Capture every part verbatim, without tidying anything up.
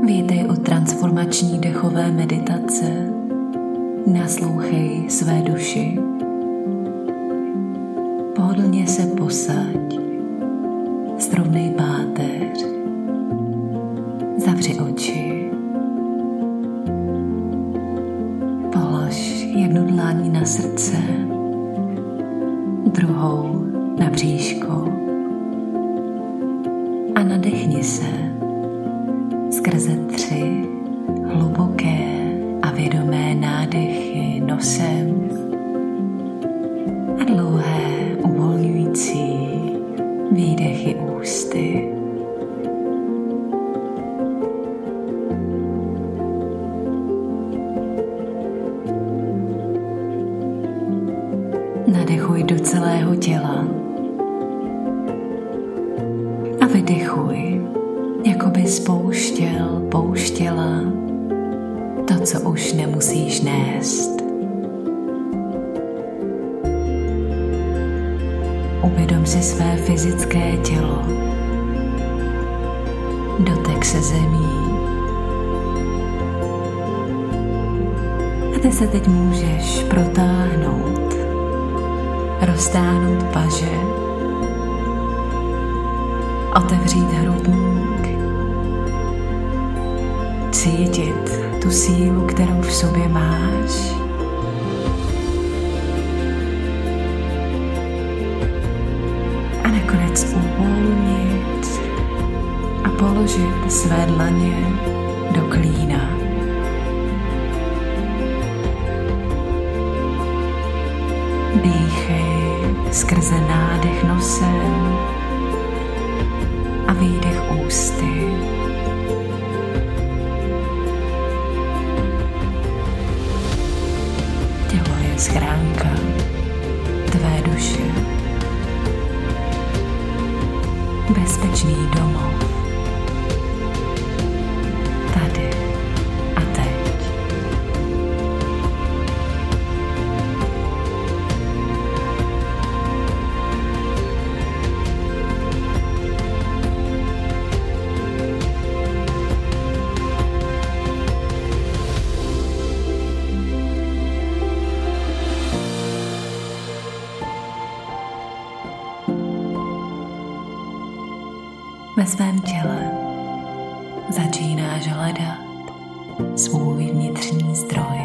Vítej u transformační dechové meditace. Naslouchej své duši. Pohodlně se posaď. Srovnej páteř. Zavři oči. Polož jednu dláň na srdce, druhou na bříško a nadechni se skrze tři hluboké a vědomé nádechy nosem a dlouhé uvolňující výdechy ústy. Nadechuj do celého těla a vydechuj, jako by spouštěl, pouštěla to, co už nemusíš nést. Uvědom si své fyzické tělo, dotek se zemí. A ty se teď můžeš protáhnout, roztáhnout paže, otevřít hrudník, cítit tu sílu, kterou v sobě máš. A nakonec uvolnit a položit své dlaně do klína. Dýchej skrze nádech nosem a výdech ústy. Tělo je schránka tvé duše. Bezpečný domov. Tady a teď. Ve svém těle začínáš hledat svůj vnitřní zdroj.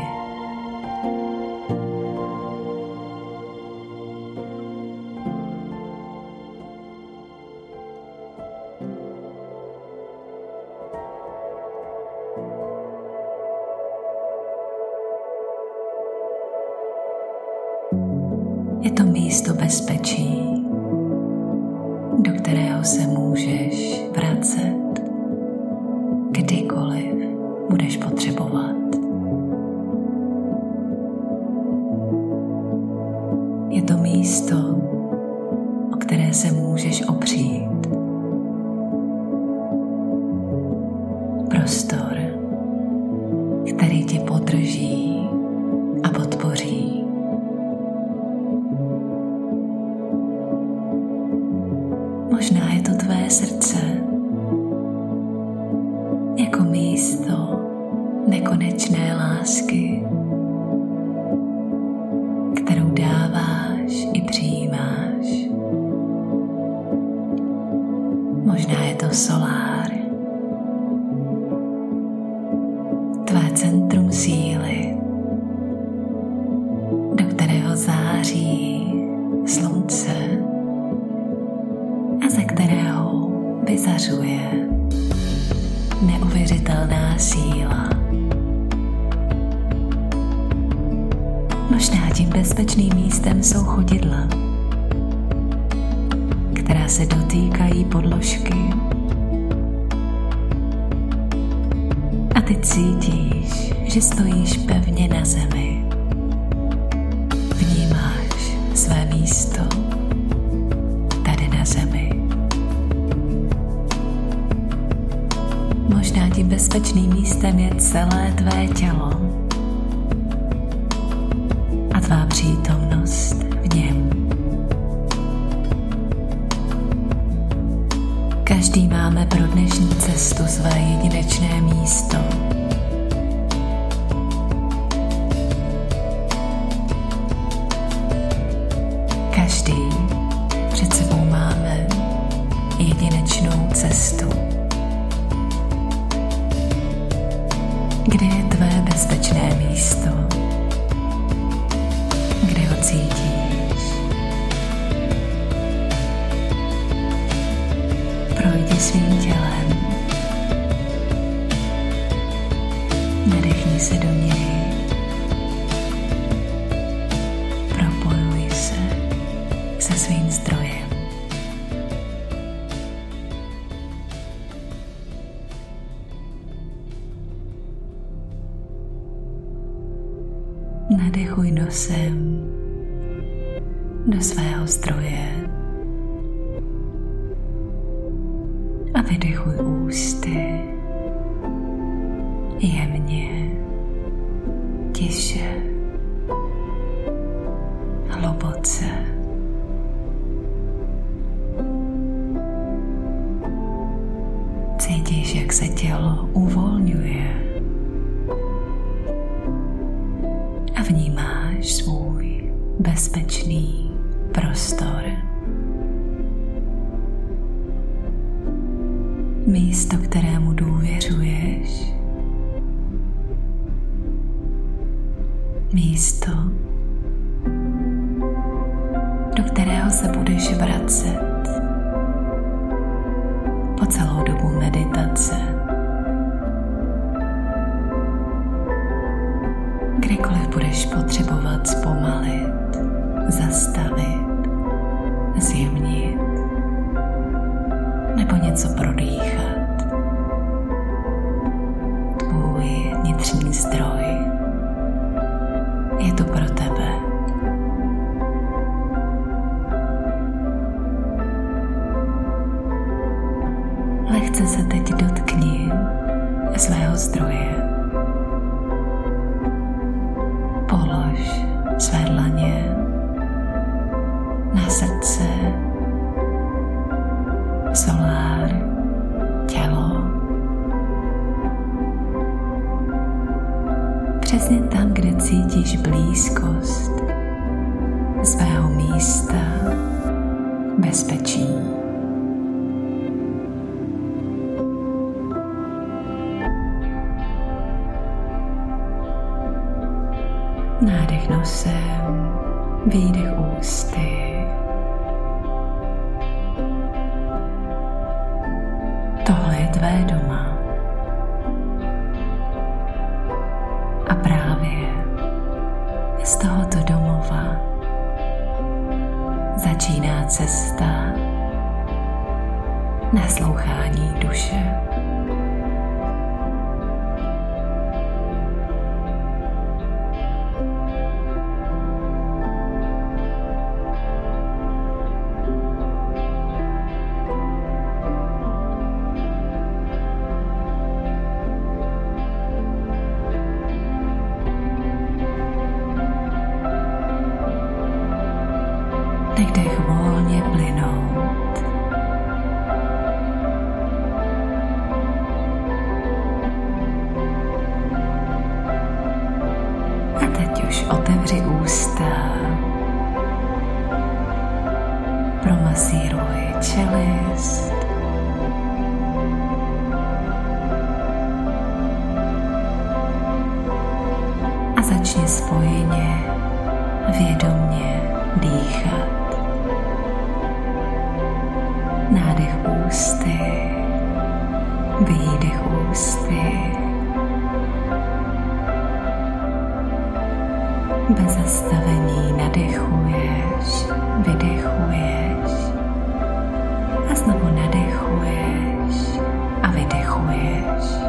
Je to místo bezpečí, do kterého se můžeš vracet, kdykoliv budeš potřebovat. Je to místo, o které se můžeš opřít. Prostor, který tě podrží a podpoří. Možná je to tvé srdce, jako místo nekonečné lásky, kterou dáváš i přijímáš. Možná je to solár, tvé centrum síly, do kterého září slunce a ze kterého vyzařuje neuvěřitelná síla. Možná tím bezpečným místem jsou chodidla, která se dotýkají podložky. A ty cítíš, že stojíš pevně na zemi. Vnímáš své místo tady na zemi. Možná tím bezpečným místem je celé tvé tělo a tvá přítomnost v něm. Každý máme pro dnešní cestu své jedinečné místo. Každý před sebou máme jedinečnou cestu. Kde je tvé bezpečné místo? Kde ho cítíš? Projdi svým tělem. Nadechni se do něj. Propojuj se se svým zdrojem. Nadechuj nosem do svého zdroje a vydechuj ústy jemně, tiše, hluboce. Cítíš, jak se tělo uvolňuje a vnímáš svůj bezpečný prostor. Místo, kterému důvěřuješ. Místo, do kterého se budeš vracet po celou dobu meditace. Kdykoliv budeš potřebovat zpomalit, zastavit, zjemnit nebo něco prodýchat. Tvůj vnitřní zdroj je tu pro tebe. Lehce se teď dotkni svého zdroje. Polož své dlaně na srdce, solár, tělo. Přesně tam, kde cítíš blízkost svého místa bezpečí. Nádech nosem, výdech ústy. Tohle je tvé doma. A právě z tohoto domova začíná cesta naslouchání duše. Nech dech volně plynout. A teď už otevři ústa. Promasíruj čelist. A začni spojeně, vědomně dýchat. Nádech ústy, výdech ústy. Bez zastavení nadechuješ, vydechuješ a znovu nadechuješ a vydechuješ.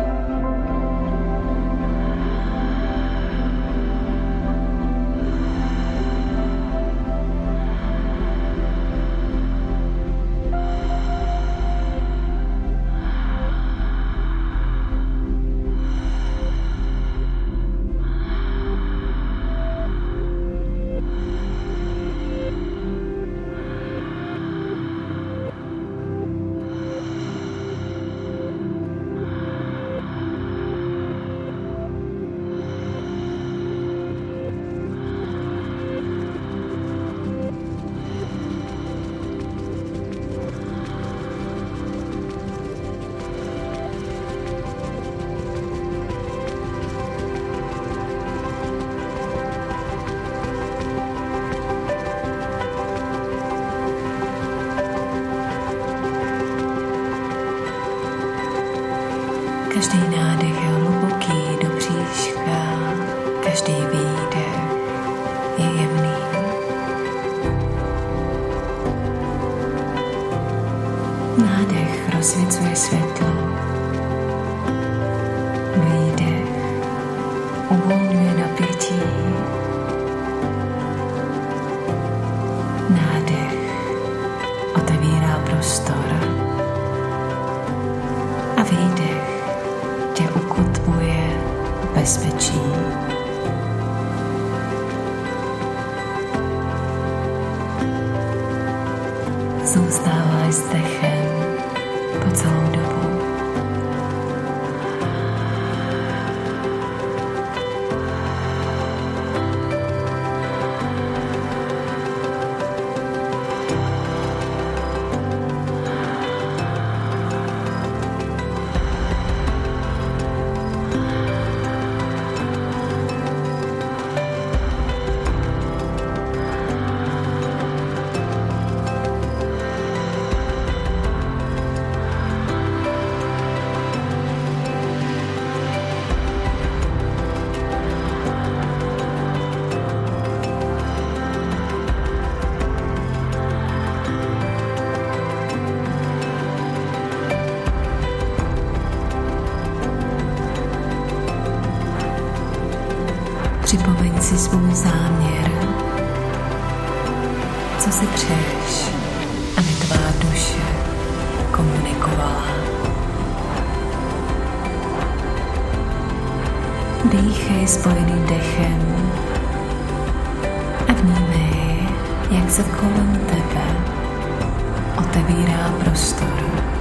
Každý nádech je hluboký do bříška, každý výdech je jemný. Nádech rozsvěcuje světlo, výdech uvolňuje napětí, nádech otevírá prostor a výdech tě ukotvuje v bezpečí. Zůstáváš s dechem po celou dobu. Připomeň si svůj záměr, co si přeješ, aby tvá duše komunikovala. Dýchej spojeným dechem a vnímej, jak se kolem tebe otevírá prostor.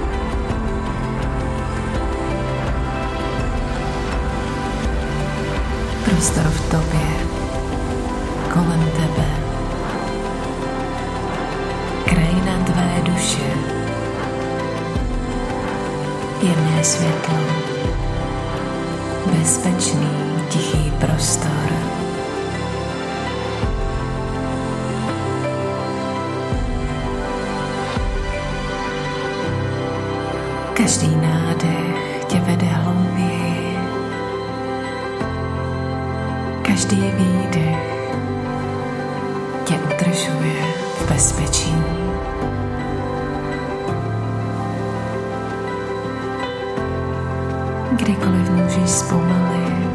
Prostor v tobě, kolem tebe, krajina tvé duše, jemné světlo, bezpečný, tichý prostor. Každý nádech tě vede hlouběji, každý výdech tě udržuje v bezpečí. Kdykoliv můžeš zpomalit,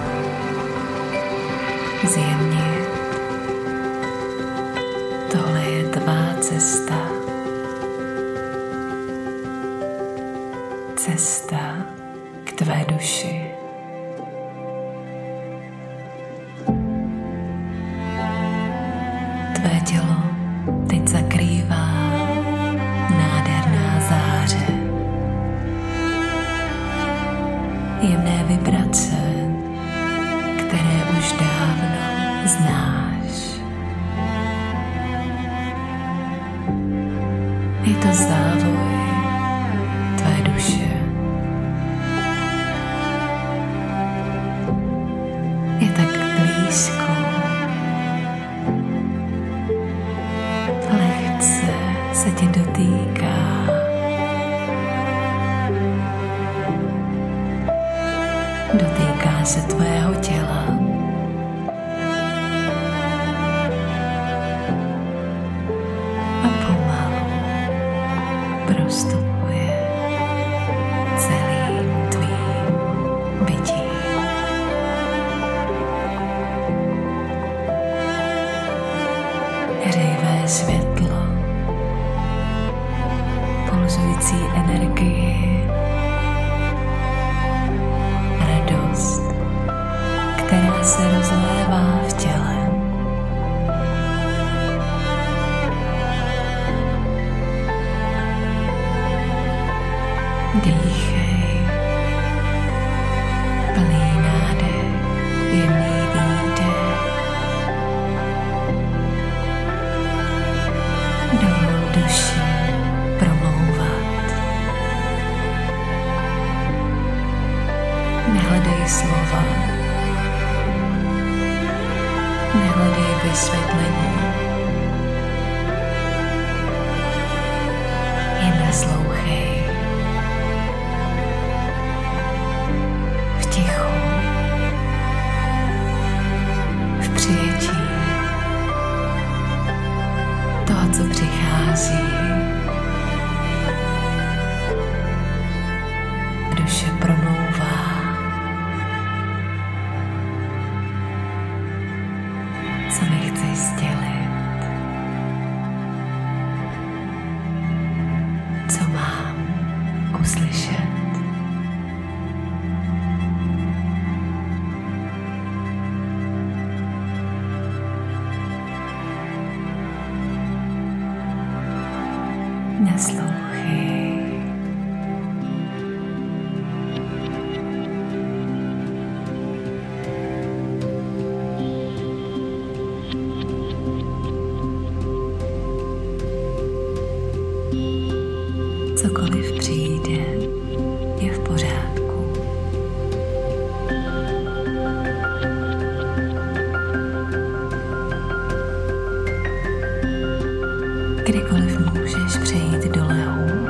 zjemnit. Tohle je tvá cesta. Cesta k tvé duši. Tvé tělo teď zakrývá nádherná záře. Jemné vibrace, které už dávno znáš. Je to závoj tvé duše. Je tak blízko. Lehce se tě dotýká. Dotýká se tvého těla. A pomalu prostupuje celým tvým bytím. Hřejivé světlo, pulzující energii, radost, která se rozlévá v těle. Dýchej, plný nádech, jemný výdech. Dovol duši promlouvat. Nehledej slova, nehledej vysvětlení. Jen naslouchej. duše promlouvá. Co mi chceš sdělit? Co mám uslyšet? Naslouchej. Cokoliv přijde, je v pořádku. Kdykoliv můžeš přejít do lehu,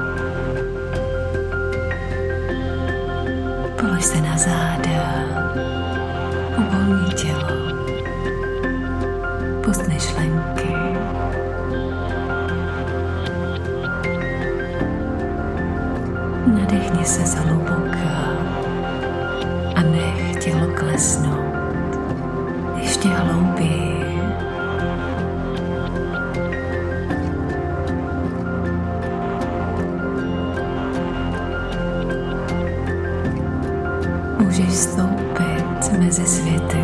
polož se na záda, uvolni tělo, pust myšlenky. Nadechni se zhluboka a nech tělo klesnout ještě hlouběji. Můžeš vstoupit mezi světy.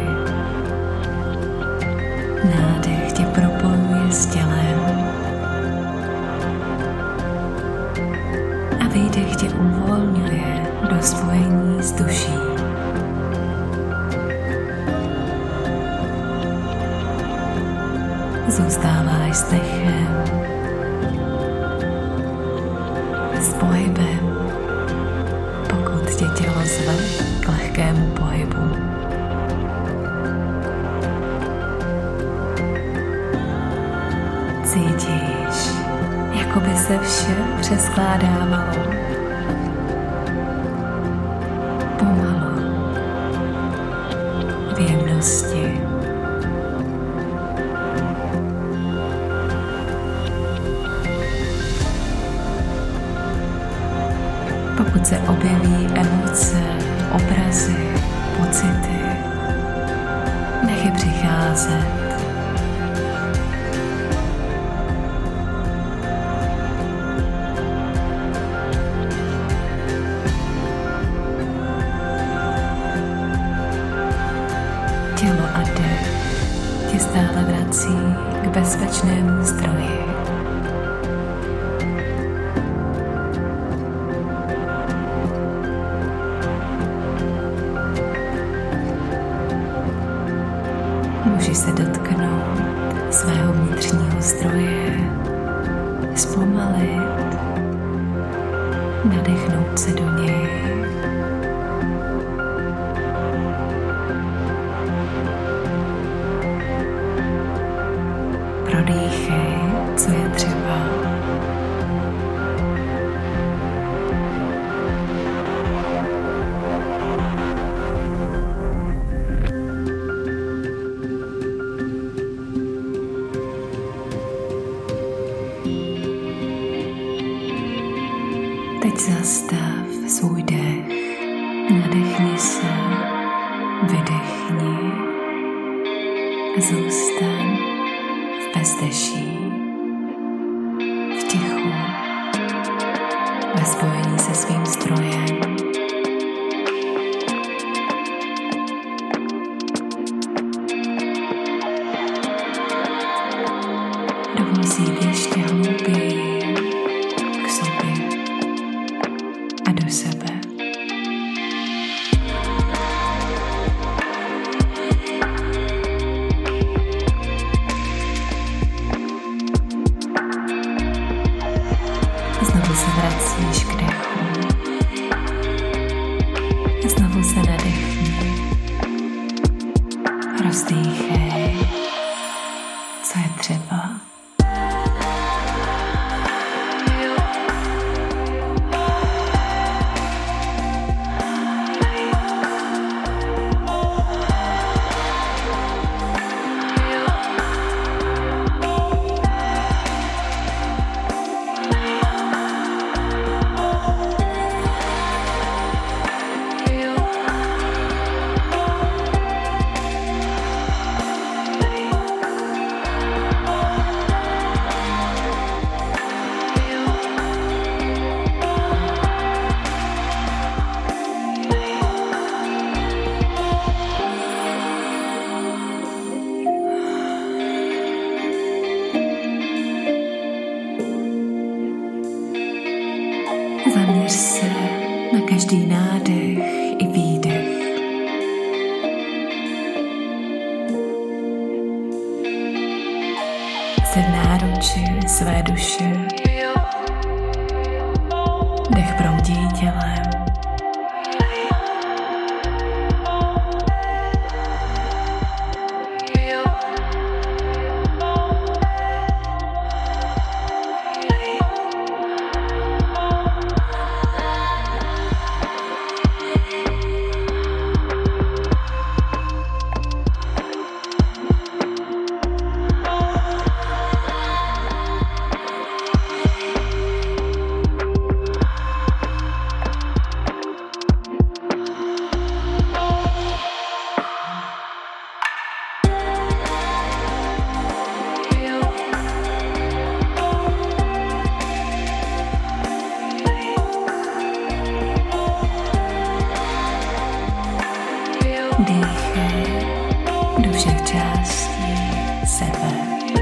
Nádech tě propojuje s tělem a výdech tě uvolňuje do spojení s duší. Zůstáváš s dechem, s pohybem, pokud tě tělo zve k lehkému pohybu. Cítíš, jako by se vše přeskládávalo. Pomalu, v jemnosti. Pokud se objeví emoce, obrazy, pocity, nech je přicházet. Tělo a dech tě stále vrací k bezpečnému zdroji. Můžeš se dotknout svého vnitřního zdroje, zpomalit, nadechnout se do něj. Prodýchej, co je třeba. Teď zastav svůj dech, nadechni se, vydechni a zůstaň v bezdeší, v tichu, ve spojení se svým zdrojem. Dovol si jít ještě hlouběji k sobě a do sebe. Znovu se vracíš k dechu. Znovu se nadechni. Rozdýchej, co je třeba. Zaměř se na každý nádech i výdech. Jsi v náruči své duše. Dech proudí tělem. Dýchej do všech částí sebe.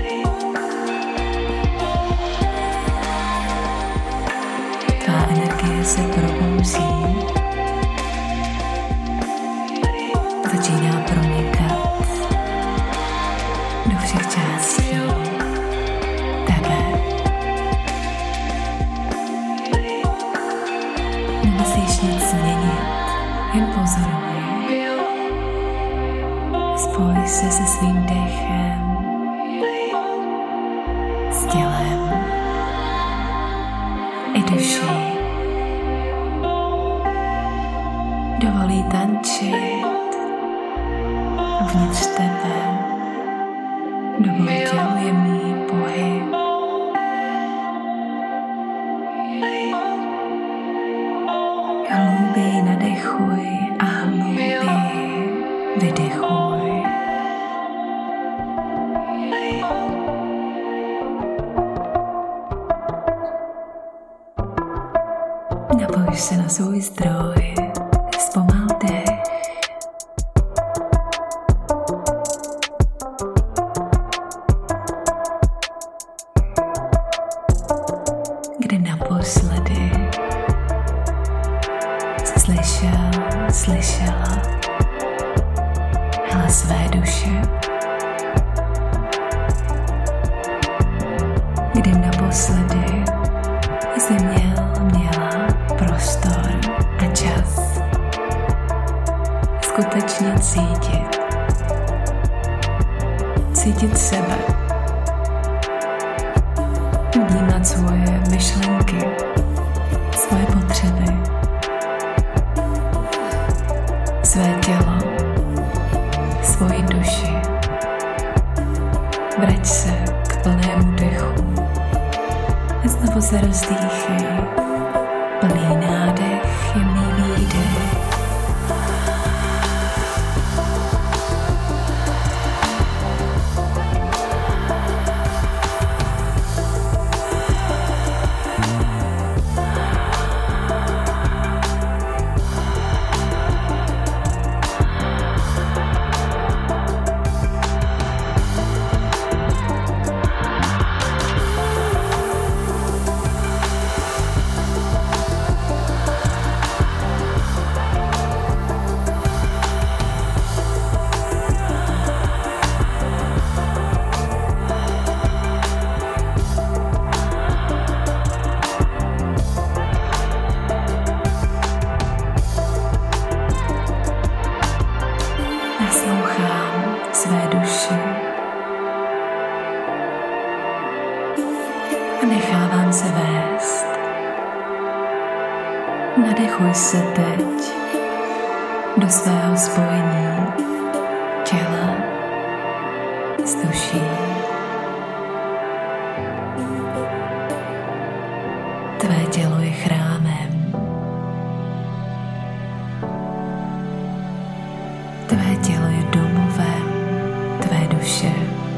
Tvá energie se probouzí. Začíná pronikat do všech částí tebe. Nemusíš nic změnit, jen pozoruj. Spoj se se svým dechem, s tělem i duší. Dovolí tančit uvnitř tebe. Dovolí tělu jemný pohyb. Hlouběji nadechuj a hlouběji vydechuj. Napoj se na svůj zdroj, zpomal dech. Kdy naposledy jsi slyšel, slyšela hlas své duše? Kdy naposledy jsi měl, měla prostor a čas skutečně cítit, cítit sebe, vnímat svoje myšlenky, svoje potřeby, své tělo, svoji duši. Vrať se k plnému dechu a znovu se rozdýchej. Plný nádech, jemný výdech. Naslouchám své duši a nechávám se vést. Nadechuj se teď do svého spojení těla s duší. Tvé tělo je chrámem. Tvé tělo je domovem tvé duše.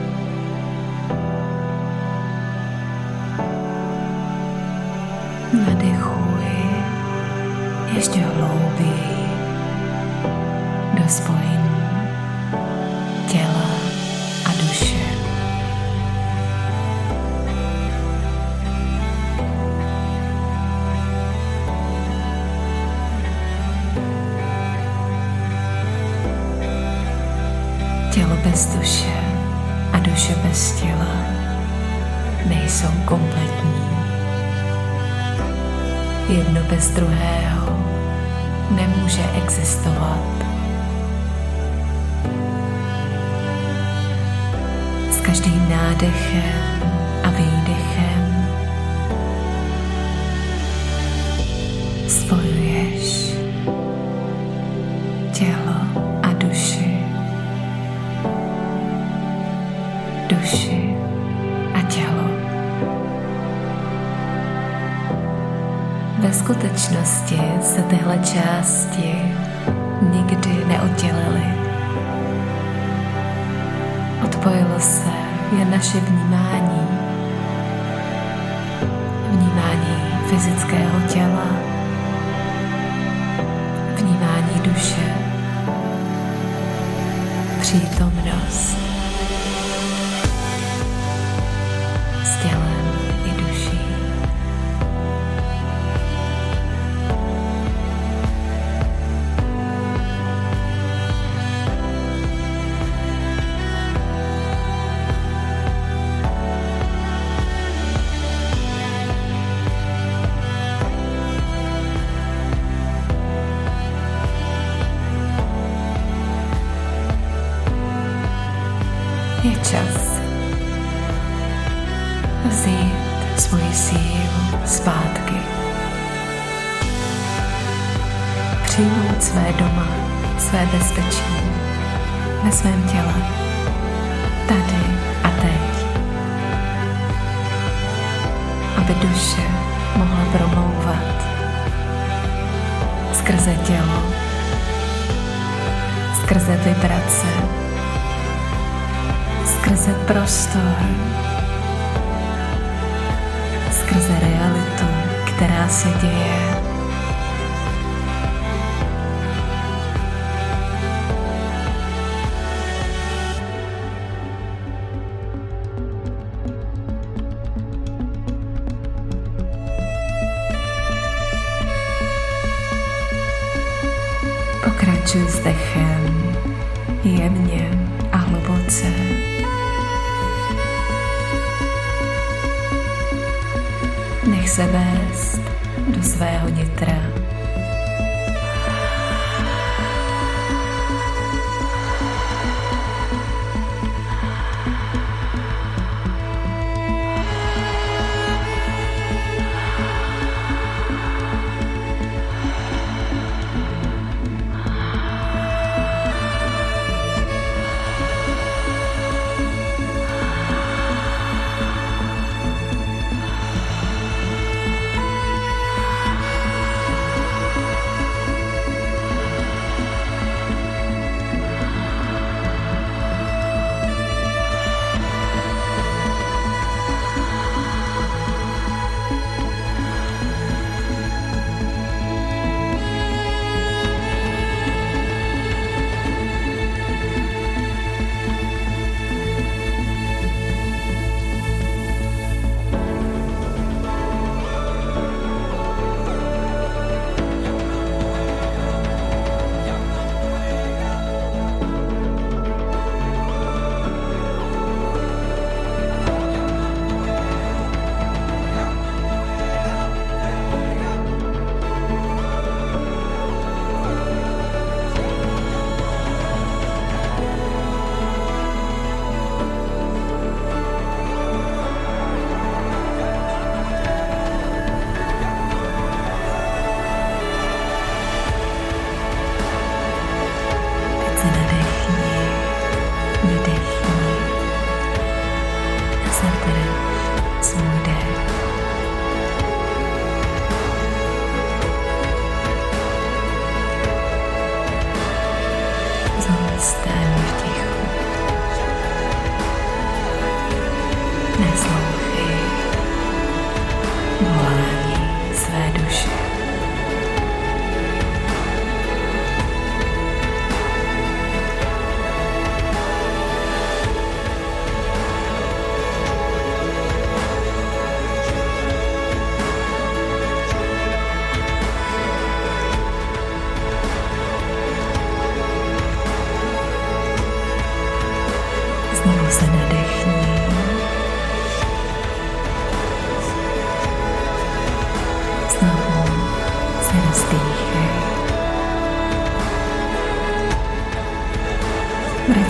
Nadechuj ještě hlouběji do spojení těla a duše. Tělo bez duše a duše bez těla nejsou kompletní. Jedno bez druhého nemůže existovat. S každým nádechem a výdechem spojuješ tělo a duši, duši a tělo. Ve skutečnosti se tyhle části nikdy neoddělily. Odpojilo se jen naše vnímání, vnímání fyzického těla, vnímání duše, přítomnost s tělem i duší. Je čas vzít svoji sílu zpátky, přijmout své doma, své bezpečí ve svém těle, tady a teď, aby duše mohla promlouvat skrze tělo, skrze vibrace, skrze prostor, skrze realitu, která se děje. Pokračuj s dechem jemně a hluboce. Nech se vést do svého nitra.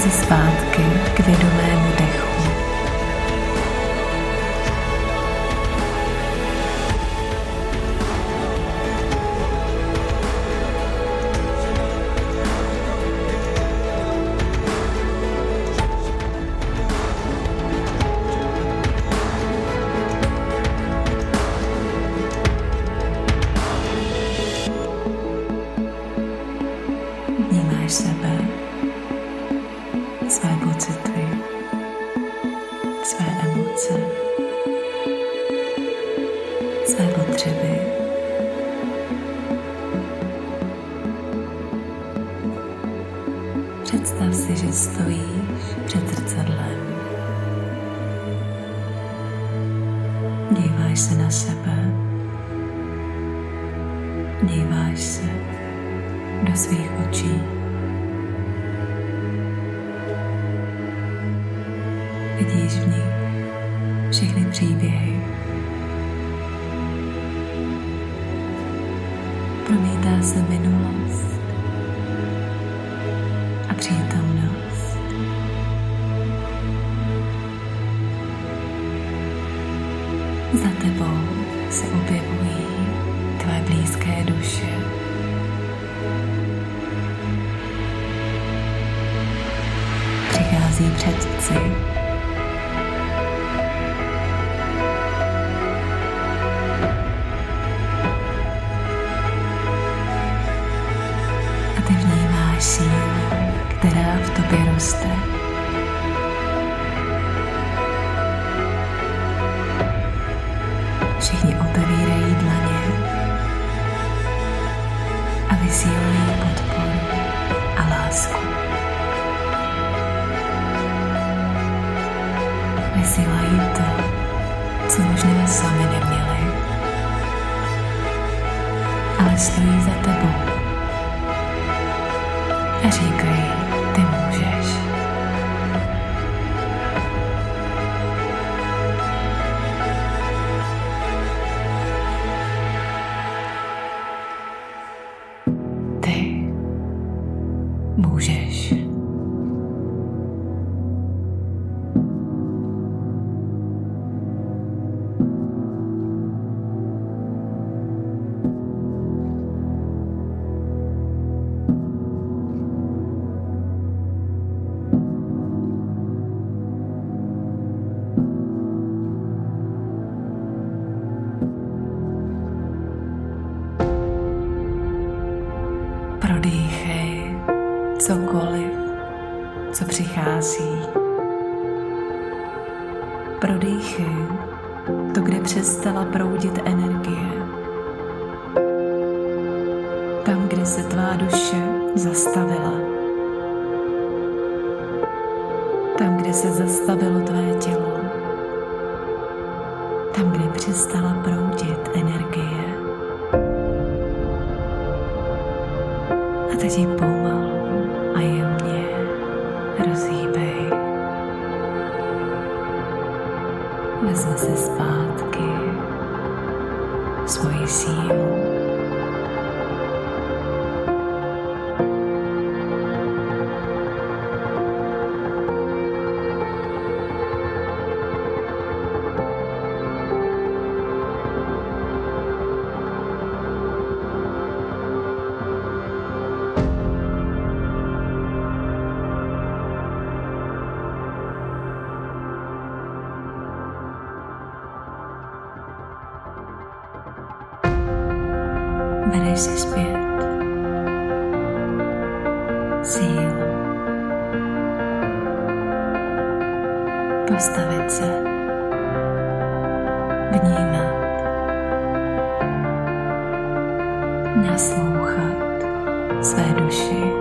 se zpátky k vědomému dechu. Vnímáš sebe, své pocity, své emoce, své potřeby. Představ si, že stojíš před zrcadlem. Díváš se na sebe, díváš se do svých očí. Vidíš v nich všechny příběhy. Promítá se minulost a přítomnost. Za tebou se objevují tvé blízké duše. Přichází předci. A ty vnímáš sílu, která v tobě roste. Všichni otevírají dlaně a vysílají podporu a lásku. Vysílají to, co možná sami neměli, ale stojí za tebou a říkají, ty můžeš. Ty můžeš. Prodýchej cokoliv, co přichází. Prodýchej to, kde přestala proudit energie. Tam, kde se tvá duše zastavila. Tam, kde se zastavilo tvé tělo. Tam, kde přestala proudit energie. A teď ji pomalu a jemně rozhýbej. Vezmi si zpátky svoji sílu. Bereš si zpět sílu postavit se, vnímat, naslouchat své duši.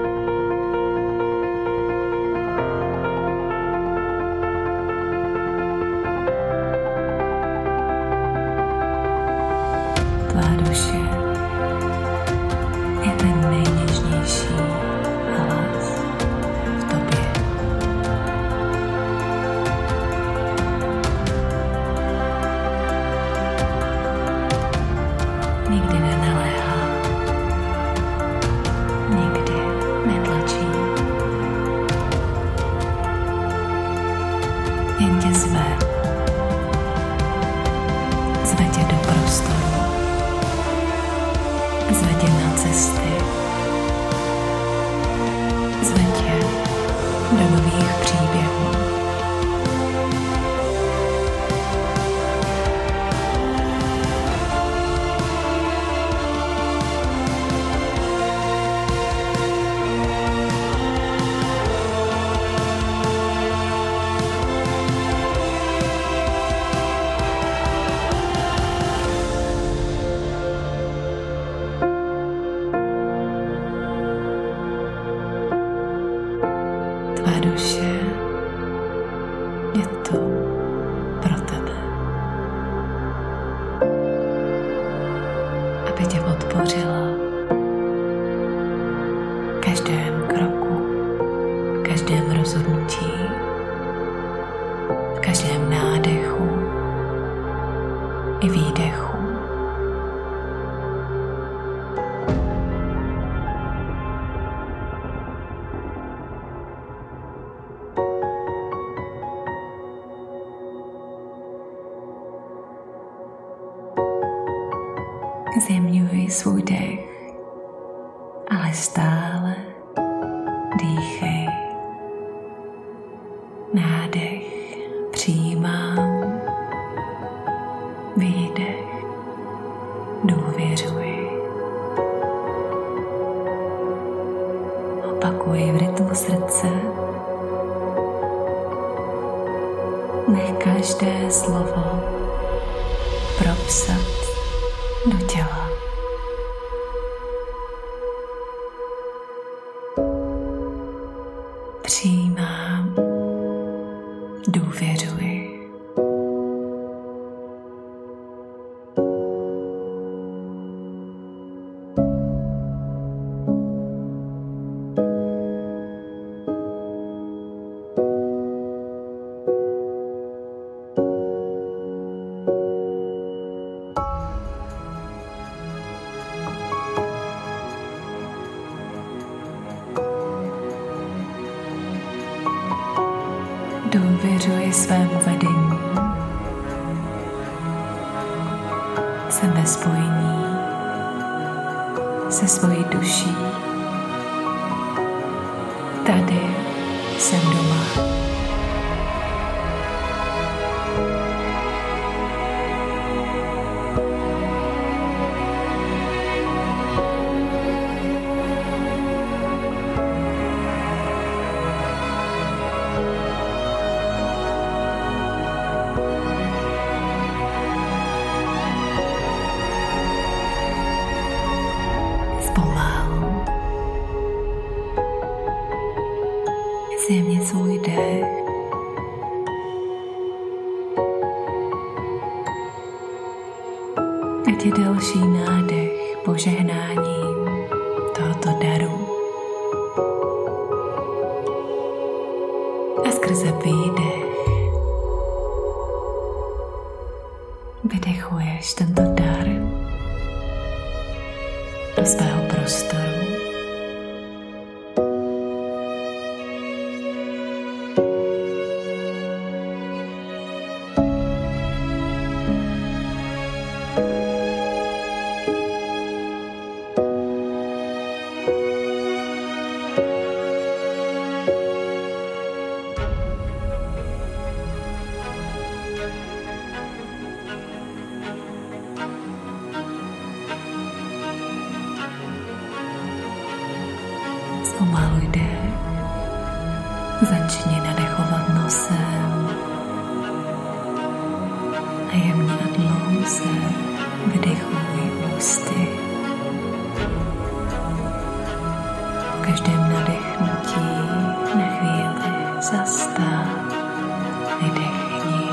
Tvá duše je ten nejněžnější hlas v tobě. Nikdy nenaléhá, nikdy Zve tě na cesty. Zve tě do nových příběhů. Tvá duše je to pro tebe, aby tě podpořila v každém kroku, v každém rozhodnutí, v každém nádechu i výdechu. Zjemňuj svůj dech, ale stále dýchej. Nádech přijímám, výdech důvěřuji. Opakuj v rytmu srdce. Nech každé slovo propsat do těla. Přijímám, důvěřuji. Důvěřuji svému vedení. Jsem ve spojení se svojí duší. Tady jsem doma. Pomalu zjemni svůj dech. Ať je další nádech požehnáním tohoto daru a skrze výdech vydechuješ tento dar do svého prostoru. Zpomaluj dech, začni nadechovat nosem a jemně a dlouze vydechuj ústy. V každém nadechnutí na chvíli zastav, vydechni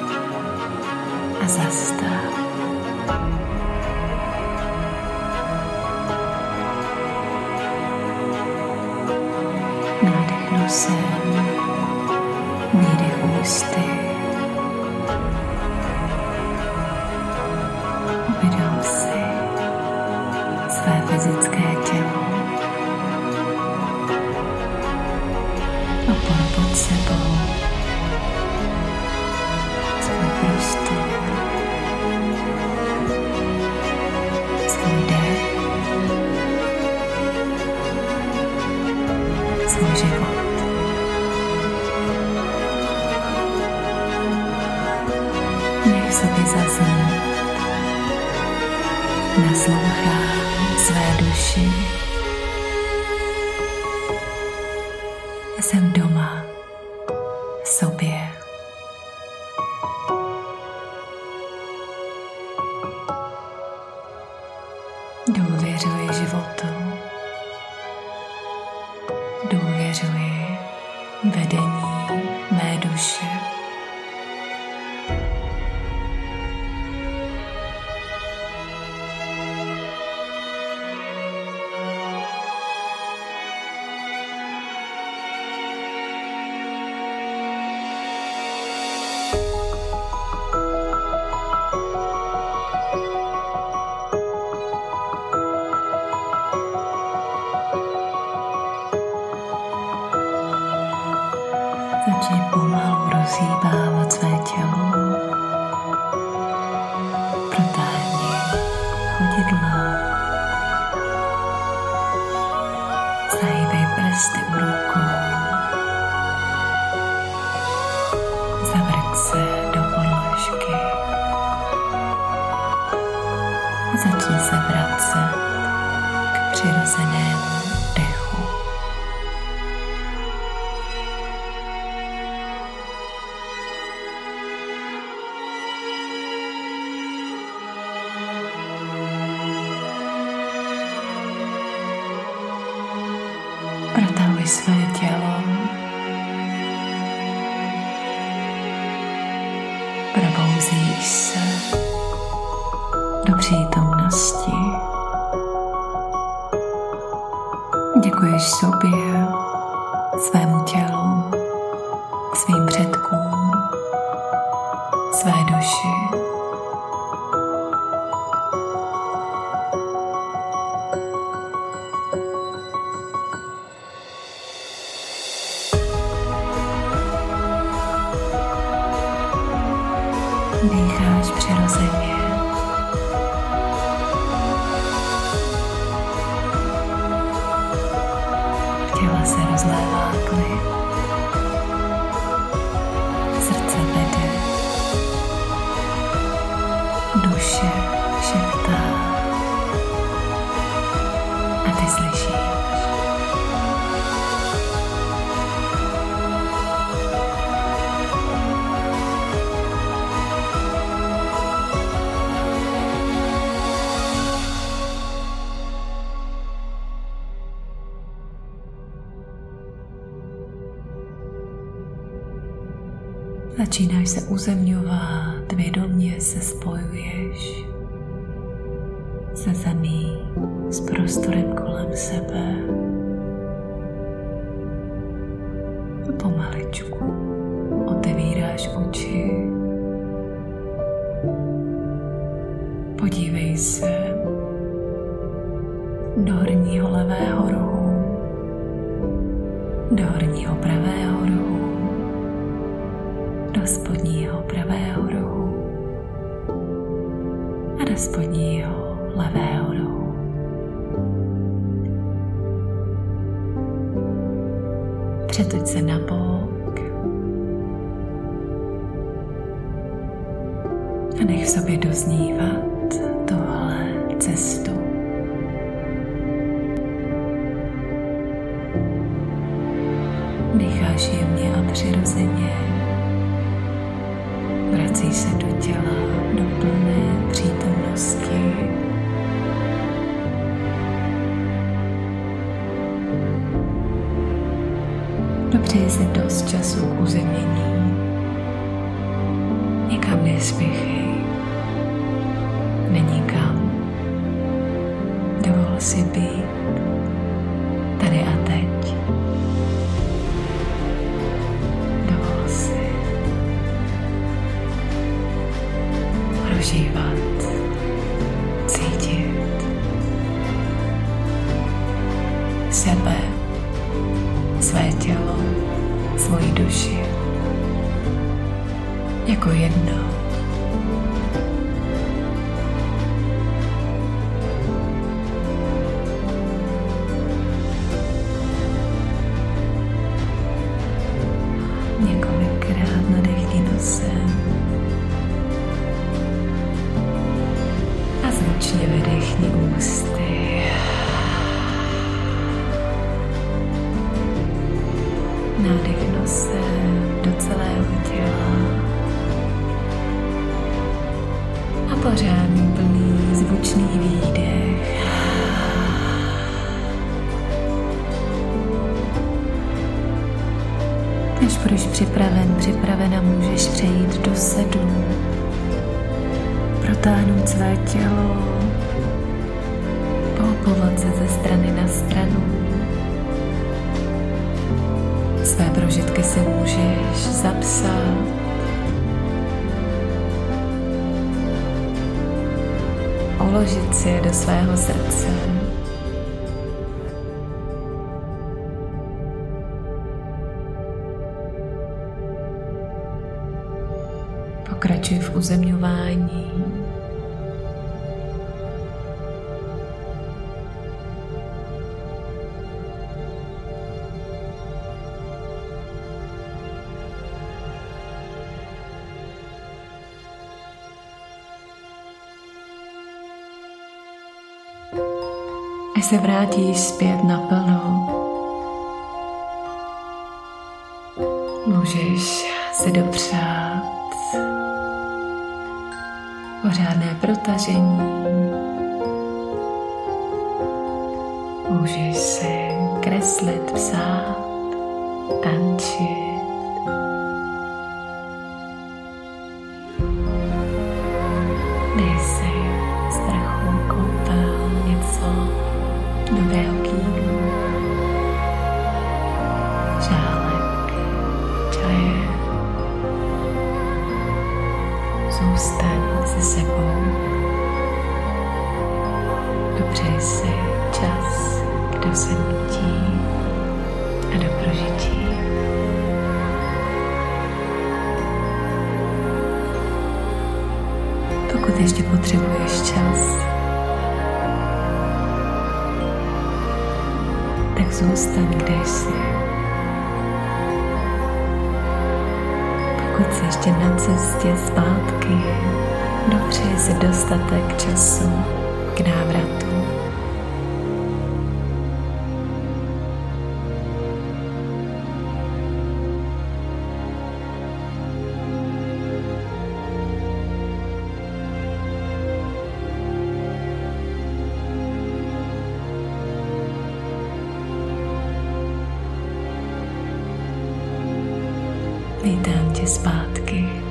a zastav. Nádech nosem, výdech ústy. Uvědom si své fyzické tělo. Oporu pod sebou. Svůj prostor. Svůj dech. svůj život. Nech sobě zaznít, naslouchám své duši. Jsem doma v sobě. Důvěřuji životu. Důvěřuji vedení mé duše. Začni pomalu rozhýbávat své tělo. Protáhni chodidla. Zahýbej prsty u rukou. Zavrť se do podložky. Začni se vracet k přirozenému dechu. Protahuj své tělo. Probouzíš se do přítomnosti. Děkuješ sobě, svému tělu, svým předkům, své duši. Dýcháš přirozeně. V těle se rozlévá klid. Srdce vede. Duše šeptá. A ty slyšíš. Začínáš se uzemňovat, vědomě se spojuješ se zemí, s prostorem kolem sebe. A pomaličku otevíráš oči. Podívej se do horního levého rohu, do horního pravého rohu, do spodního pravého rohu a do spodního levého rohu. Přetoč se na bok a nech v sobě doznívat tohle cestu. Dýcháš jemně a přirozeně. Vrací se do těla, do plné přítomnosti. Dopřeji si dost času k uzemnění. Nikam nespěchej. Není kam. Dovol si být tady a teď. Dovol si prožívat, cítit sebe, své tělo, svoji duši jako jedno. se do celého těla a pořádný plný zvučný výdech. Až budeš připraven, připravena, můžeš přejít do sedu, protáhnout své tělo, pohybovat se ze strany na stranu. Své prožitky si můžeš zapsat. Uložit si je do svého srdce. Pokračuj v uzemňování. Až se vrátíš zpět naplno, můžeš si dopřát pořádné protažení. Můžeš si kreslit, psát, tančit. Dej si sprchu, koupel, něco dobrého k jídlu, žálek, čaje. Zůstaň se sebou. Dopřej si čas k dosednutí a do prožití. Pokud ještě potřebuješ čas, tak zůstaň, kde jsi. Pokud jsi ještě na cestě zpátky, dopřeji si dostatek času k návratu. Vítám tě zpátky.